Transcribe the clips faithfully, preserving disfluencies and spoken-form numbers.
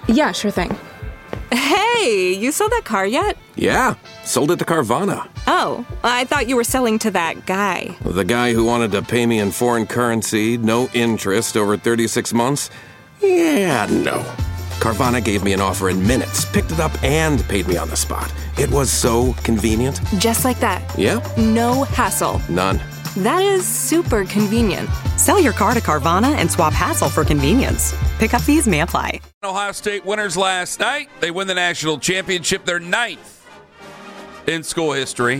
Yeah, sure thing. Hey, you sold that car yet? Yeah, sold it to Carvana. Oh, I thought you were selling to that guy. The guy who wanted to pay me in foreign currency, no interest, over thirty-six months? Yeah, no. Carvana gave me an offer in minutes, picked it up, and paid me on the spot. It was so convenient. Just like that. Yep. No hassle. None. That is super convenient. Sell your car to Carvana and swap hassle for convenience. Pickup fees may apply. Ohio State winners last night. They win the national championship, their ninth in school history.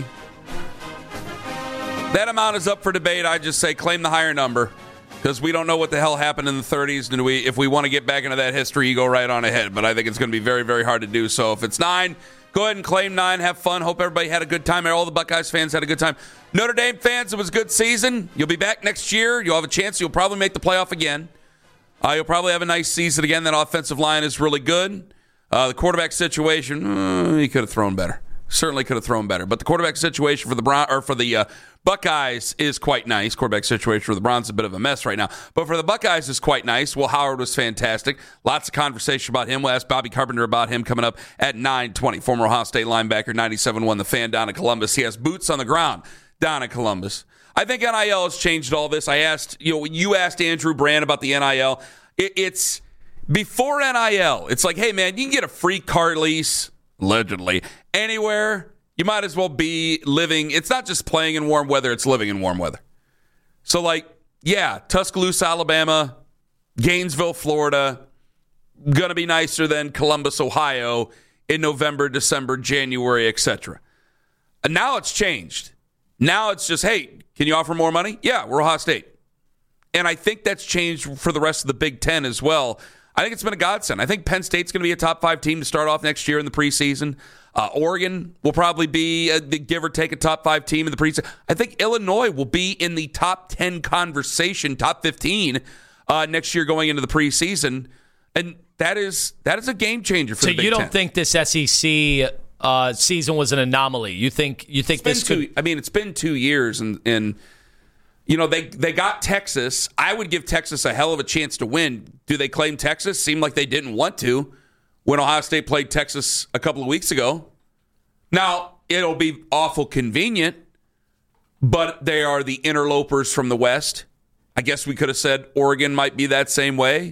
That amount is up for debate. I just say claim the higher number because we don't know what the hell happened in the thirties. And we, if we want to get back into that history, you go right on ahead. But I think it's going to be very, very hard to do so. If it's nine, go ahead and claim nine. Have fun. Hope everybody had a good time. All the Buckeyes fans had a good time. Notre Dame fans, it was a good season. You'll be back next year. You'll have a chance. You'll probably make the playoff again. Uh, you'll probably have a nice season again. That offensive line is really good. Uh, the quarterback situation, uh, he could have thrown better. Certainly could have thrown better. But the quarterback situation for the Brown or for the uh, Buckeyes is quite nice. Quarterback situation for the Browns is a bit of a mess right now. But for the Buckeyes is quite nice. Will Howard was fantastic. Lots of conversation about him. We'll ask Bobby Carpenter about him coming up at nine twenty. Former Ohio State linebacker, ninety-seven one The Fan down in Columbus. He has boots on the ground down in Columbus. I think N I L has changed all this. I asked, you know, you asked Andrew Brand about the N I L. It, it's before N I L. It's like, hey, man, you can get a free car lease, allegedly, anywhere. You might as well be living. It's not just playing in warm weather. It's living in warm weather. So, like, yeah, Tuscaloosa, Alabama, Gainesville, Florida, going to be nicer than Columbus, Ohio in November, December, January, et cetera. And now it's changed. Now it's just, hey, can you offer more money? Yeah, we're Ohio State. And I think that's changed for the rest of the Big Ten as well. I think it's been a godsend. I think Penn State's going to be a top five team to start off next year in the preseason. Uh, Oregon will probably be, a, give or take, a top five team in the preseason. I think Illinois will be in the top ten conversation, top fifteen uh, next year going into the preseason. And that is that is a game changer for so the Big Ten. So you don't think this S E C uh, season was an anomaly? You think you think it's this been could? Two, I mean, it's been two years, and and you know they they got Texas. I would give Texas a hell of a chance to win. Do they claim Texas? Seemed like they didn't want to when Ohio State played Texas a couple of weeks ago. Now it'll be awful convenient, but they are the interlopers from the West. I guess we could have said Oregon might be that same way,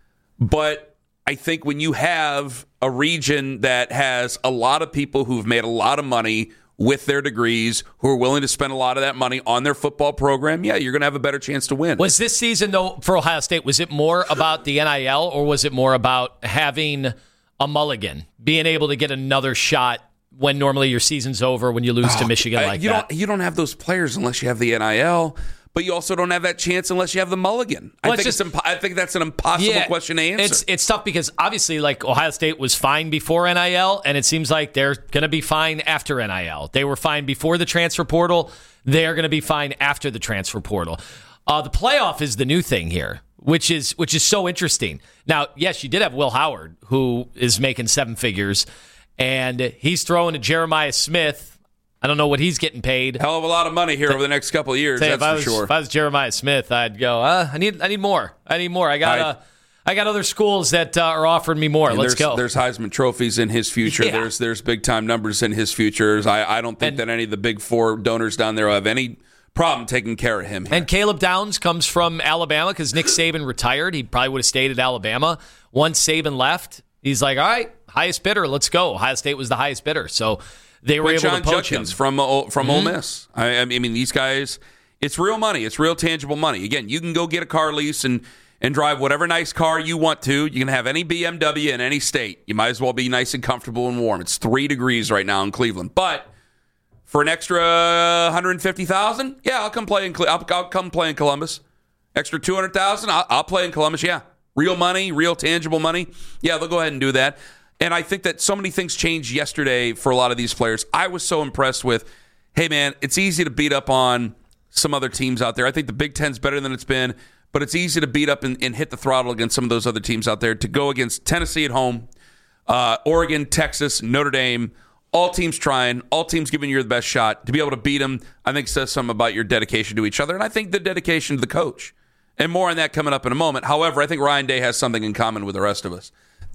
but I think when you have a region that has a lot of people who've made a lot of money with their degrees, who are willing to spend a lot of that money on their football program, yeah, you're going to have a better chance to win. Was this season, though, for Ohio State, was it more about the N I L or was it more about having a mulligan, being able to get another shot when normally your season's over when you lose oh, to Michigan like you that? Don't, you don't have those players unless you have the N I L. But you also don't have that chance unless you have the mulligan. Well, I, think just, it's impo- I think that's an impossible yeah, question to answer. It's it's tough because obviously, like, Ohio State was fine before N I L, and it seems like they're going to be fine after N I L. They were fine before the transfer portal. They're going to be fine after the transfer portal. Uh, the playoff is the new thing here, which is which is so interesting. Now, yes, you did have Will Howard, who is making seven figures, and he's throwing to Jeremiah Smith. I don't know what he's getting paid. Hell of a lot of money here over the next couple of years, that's for was, sure. If I was Jeremiah Smith, I'd go, uh, I need I need more. I need more. I got uh, I got other schools that uh, are offering me more. Let's there's, go. There's Heisman trophies in his future. Yeah. There's there's big-time numbers in his futures. I, I don't think and, that any of the big four donors down there have any problem taking care of him here. And Caleb Downs comes from Alabama because Nick Saban retired. He probably would have stayed at Alabama. Once Saban left, he's like, all right, highest bidder, let's go. Ohio State was the highest bidder. So they were With able John to poach Judkins him. from, uh, from mm-hmm. Ole Miss. I, I mean, these guys, it's real money. It's real tangible money. Again, you can go get a car lease and, and drive whatever nice car you want to. You can have any B M W in any state. You might as well be nice and comfortable and warm. It's three degrees right now in Cleveland. But for an extra one hundred fifty thousand dollars, yeah, I'll come play in Cle- I'll, I'll come play in Columbus. Extra two hundred thousand dollars, I'll, I'll play in Columbus, yeah. Real money, real tangible money. Yeah, they'll go ahead and do that. And I think that so many things changed yesterday for a lot of these players. I was so impressed with, hey, man, it's easy to beat up on some other teams out there. I think the Big Ten's better than it's been, but it's easy to beat up and, and hit the throttle against some of those other teams out there. To go against Tennessee at home, uh, Oregon, Texas, Notre Dame, all teams trying, all teams giving you the best shot. To be able to beat them, I think says something about your dedication to each other, and I think the dedication to the coach. And more on that coming up in a moment. However, I think Ryan Day has something in common with the rest of us.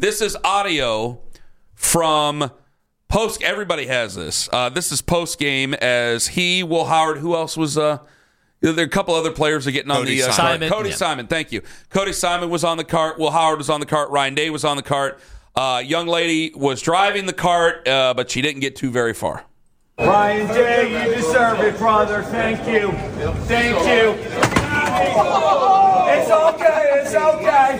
This is audio from post. Everybody has this. Uh, this is post game as he, Will Howard, who else was? Uh, there are a couple other players are getting on Cody the uh, Simon. cart. Cody Yeah. Simon, thank you. Cody Simon was on the cart. Will Howard was on the cart. Ryan Day was on the cart. Uh, young lady was driving the cart, uh, but she didn't get too very far. Ryan Day, you deserve it, brother. Thank you. Thank you. It's okay. It's okay.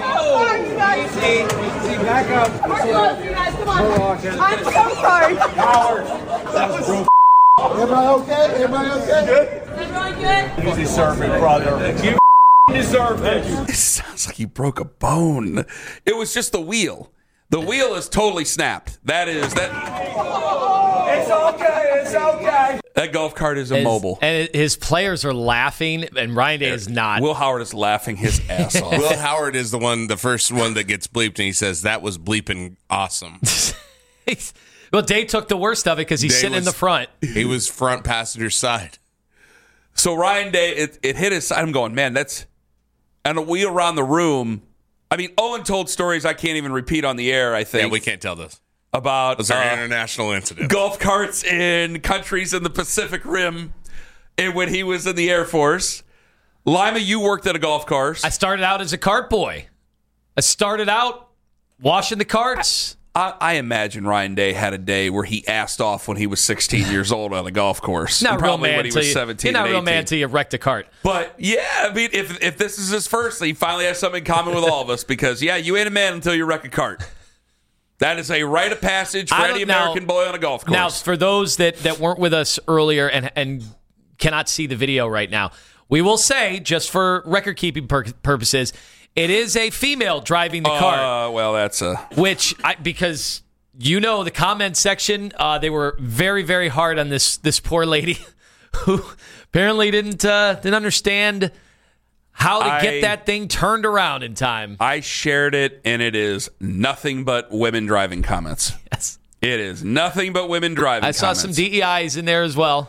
Back up. We're close, you guys. Come on. I'm so sorry. Howard. That was Everybody okay? Everybody okay? good. Everyone good? You deserve it, brother. You deserve it. It sounds like he broke a bone. It was just the wheel. The wheel is totally snapped. That is that. It's okay. It's okay. That golf cart is His- immobile. And his players are laughing, and Ryan Day is not. Will Howard is laughing his ass off. Will Howard is the one, the first one that gets bleeped, and he says that was bleeping awesome. Well, Day took the worst of it because he's Day sitting in was- the front. He was front passenger side. So Ryan Day, it, it hit his side. I'm going, man, that's. And a wheel around the room. I mean, Owen told stories I can't even repeat on the air, I think. Yeah, we can't tell this. About Those are uh, international incidents. golf carts in countries in the Pacific Rim and when he was in the Air Force. Lima, you worked at a golf course. I started out as a cart boy. I started out washing the carts. I, I imagine Ryan Day had a day where he assed off when he was sixteen years old on a golf course. Not And a real probably man when he till was you, seventeen You're not a and real man eighteen. until you wrecked a cart. But yeah, I mean, if if this is his first, he finally has something in common with all of us because yeah, you ain't a man until you wreck a cart. That is a rite of passage for I any don't- now- American boy on a golf course. Now, for those that, that weren't with us earlier and, and cannot see the video right now, we will say, just for record keeping pur- purposes, it is a female driving the cart, uh, well, that's a which I, because you know the comment section, uh, they were very, very hard on this this poor lady who apparently didn't uh, didn't understand how to I- get that thing turned around in time. I shared it, and it is nothing but women driving comments. Yes. It is nothing but women driving. I saw comments. some D E Is in there as well,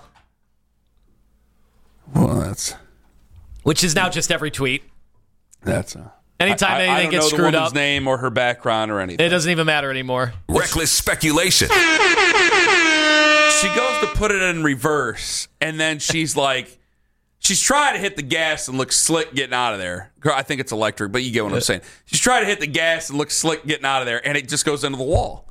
Well, that's which is now just every tweet. that's a. Anytime I, I, anything I don't gets know screwed the woman's up, name or her background or anything. it doesn't even matter anymore. Reckless speculation. She goes to put it in reverse, and then she's like, she's trying to hit the gas and look slick getting out of there. Girl, I think it's electric, but you get what I'm saying. She's trying to hit the gas and look slick getting out of there, and it just goes into the wall.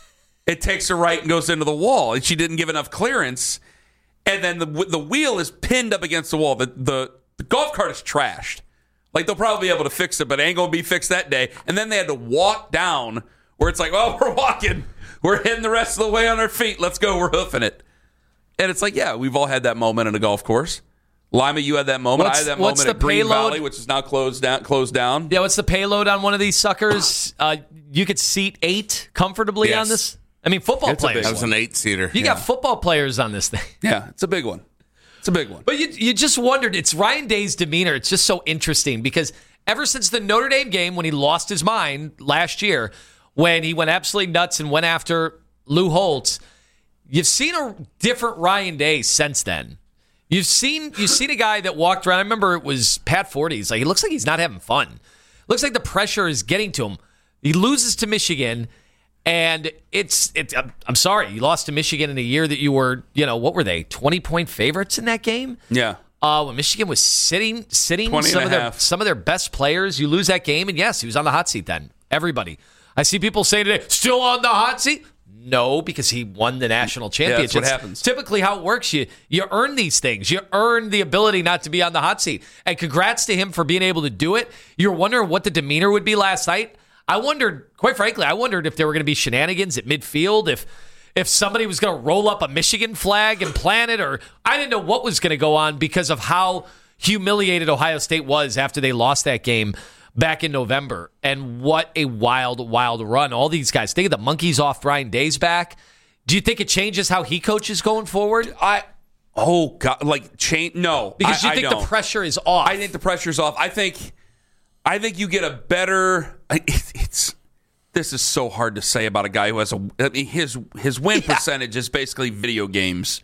It takes her right and goes into the wall, and she didn't give enough clearance. And then the the wheel is pinned up against the wall. The the, the golf cart is trashed. Like, they'll probably be able to fix it, but it ain't going to be fixed that day. And then they had to walk down where it's like, well, we're walking. We're heading the rest of the way on our feet. Let's go. We're hoofing it. And it's like, yeah, we've all had that moment in a golf course. Lima, you had that moment. What's- I had that what's moment the at Green payload? Valley, which is now closed down. Closed down. Yeah, what's the payload on one of these suckers? Uh, you could seat eight comfortably Yes. on this. I mean, football It's a big players. That was an eight-seater. You got football players on this thing. Yeah, it's a big one. It's a big one. But you you just wondered, it's Ryan Day's demeanor. It's just so interesting because ever since the Notre Dame game when he lost his mind last year, when he went absolutely nuts and went after Lou Holtz, you've seen a different Ryan Day since then. You've seen you've seen a guy that walked around. I remember it was Pat Forty's. Like, he looks like he's not having fun. Looks like the pressure is getting to him. He loses to Michigan. And it's, it's I'm, I'm sorry, you lost to Michigan in a year that you were, you know, what were they, twenty-point favorites in that game? Yeah. Uh, when Michigan was sitting sitting twenty some and of a their half. some of their best players, you lose that game, and yes, he was on the hot seat then. Everybody. I see people saying today, still on the hot seat? No, because he won the national championship. what happens. Typically how it works, you you earn these things. You earn the ability not to be on the hot seat. And congrats to him for being able to do it. You're wondering what the demeanor would be last night. I wondered, quite frankly, I wondered if there were going to be shenanigans at midfield, if if somebody was going to roll up a Michigan flag and plant it, or I didn't know what was going to go on because of how humiliated Ohio State was after they lost that game back in November. And what a wild, wild run. All these guys, think of the monkeys off Ryan Day's back. Do you think it changes how he coaches going forward? I, oh, God, like, change, no. Because I, you I think don't. the pressure is off. I think the pressure's off. I think, I think you get a better. It, it's this is so hard to say about a guy who has a. I mean, his his win Yeah. percentage is basically video games,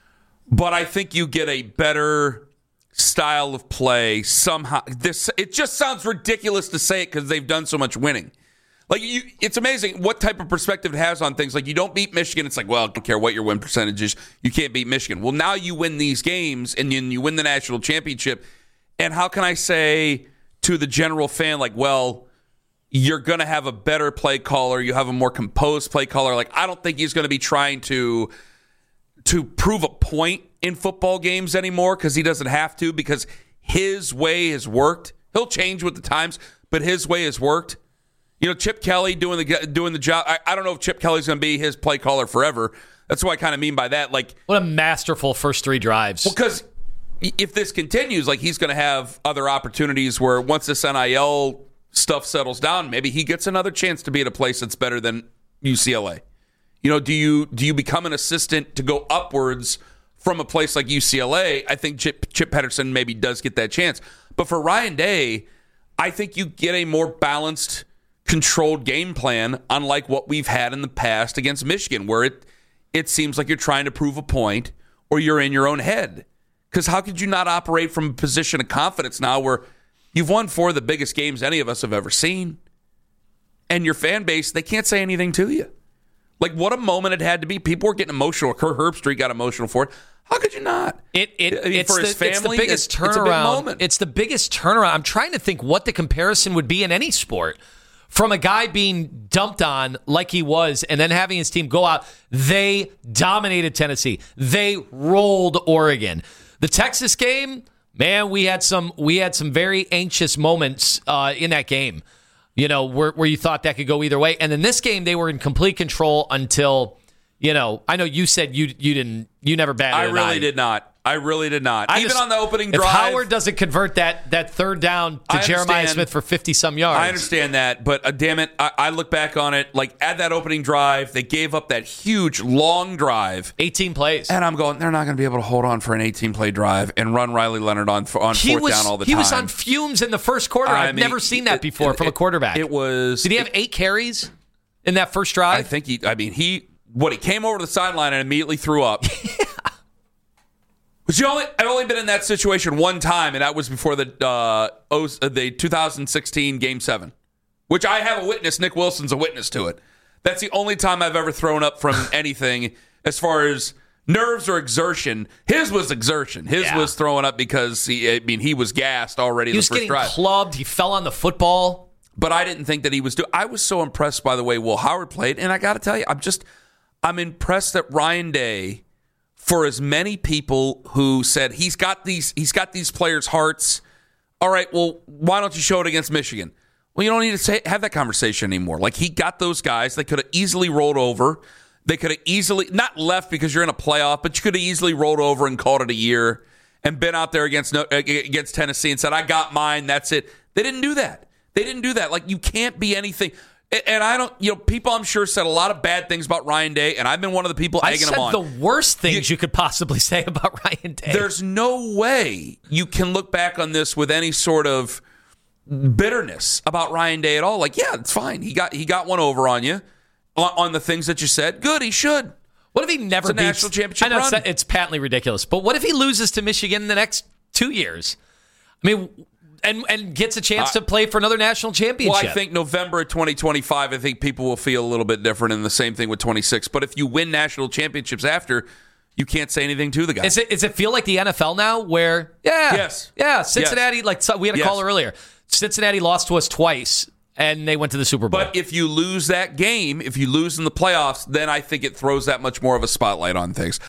but I think you get a better style of play somehow. This it just sounds ridiculous to say it because they've done so much winning. Like, you, it's amazing what type of perspective it has on things. Like, you don't beat Michigan. It's like, well, I don't care what your win percentage is. You can't beat Michigan. Well, now you win these games, and you, you win the national championship. And how can I say to the general fan, like, well, you're going to have a better play caller. You have a more composed play caller. Like, I don't think he's going to be trying to to prove a point in football games anymore because he doesn't have to, because his way has worked. He'll change with the times, but his way has worked. You know, Chip Kelly doing the doing the job. I, I don't know if Chip Kelly's going to be his play caller forever. That's what I kind of mean by that. Like, what a masterful first three drives. Well, because if this continues, like, he's going to have other opportunities where once this N I L stuff settles down, maybe he gets another chance to be at a place that's better than U C L A. You know, do you do you become an assistant to go upwards from a place like U C L A? I think Chip, Chip Pederson maybe does get that chance. But for Ryan Day, I think you get a more balanced, controlled game plan, unlike what we've had in the past against Michigan, where it it seems like you're trying to prove a point or you're in your own head. Because how could you not operate from a position of confidence now where you've won four of the biggest games any of us have ever seen, and your fan base, they can't say anything to you? Like, what a moment it had to be. People were getting emotional. Kurt Herbstreit got emotional for it. How could you not? It, it, I mean, it's, for his the, family, it's the biggest it's, turnaround. It's a big moment. It's the biggest turnaround. I'm trying to think what the comparison would be in any sport. From a guy being dumped on like he was and then having his team go out. They dominated Tennessee. They rolled Oregon. The Texas game, man, we had some we had some very anxious moments uh, in that game. You know, where, where you thought that could go either way. And in this game, they were in complete control until, you know, I know you said you you didn't, you never batted I an really eye. did not. I really did not. I Even just, on the opening if drive. If Howard doesn't convert that that third down to I Jeremiah understand. Smith for fifty-some yards. I understand that, but uh, damn it, I, I look back on it, like, at that opening drive, they gave up that huge, long drive. eighteen plays. And I'm going, they're not going to be able to hold on for an eighteen-play drive and run Riley Leonard on, on he fourth was, down all the he time. He was on fumes in the first quarter. I I've mean, never seen that it, before it, from a quarterback. It was... Did he have eight carries in that first drive? I think he, I mean, he, what, he came over to the sideline and immediately threw up. But you only, I've only been in that situation one time, and that was before the uh, oh, the two thousand sixteen Game seven, which I have a witness. Nick Wilson's a witness to it. That's the only time I've ever thrown up from anything as far as nerves or exertion. His was exertion. His yeah. was throwing up because, he, I mean, he was gassed already in he the was first getting drive. clubbed. He fell on the football. But I didn't think that he was doing. I was so impressed by the way Will Howard played, and I got to tell you, I'm just, I'm impressed that Ryan Day, for as many people who said he's got these he's got these players' hearts. All right, well, why don't you show it against Michigan? Well, you don't need to say, have that conversation anymore. Like, he got those guys. They could have easily rolled over. They could have easily, not left because you're in a playoff, but you could have easily rolled over and called it a year and been out there against against Tennessee and said, I got mine, that's it. They didn't do that. They didn't do that. Like, you can't be anything. And I don't, you know, people I'm sure said a lot of bad things about Ryan Day, and I've been one of the people I egging said him on. the worst things you, you could possibly say about Ryan Day. There's no way you can look back on this with any sort of bitterness about Ryan Day at all. Like, yeah, it's fine. He got he got one over on you on, on the things that you said. Good, he should. What if he never it's a beats national championship I know run? It's, it's patently ridiculous, but what if he loses to Michigan in the next two years? I mean. And and gets a chance to play for another national championship. Well, I think November of twenty twenty-five, I think people will feel a little bit different, and the same thing with twenty-six. But if you win national championships after, you can't say anything to the guy. Is it, does it feel like the N F L now where, yeah, yes. yeah, Cincinnati, yes. like we had a yes. caller earlier, Cincinnati lost to us twice, and they went to the Super Bowl. But if you lose that game, if you lose in the playoffs, then I think it throws that much more of a spotlight on things.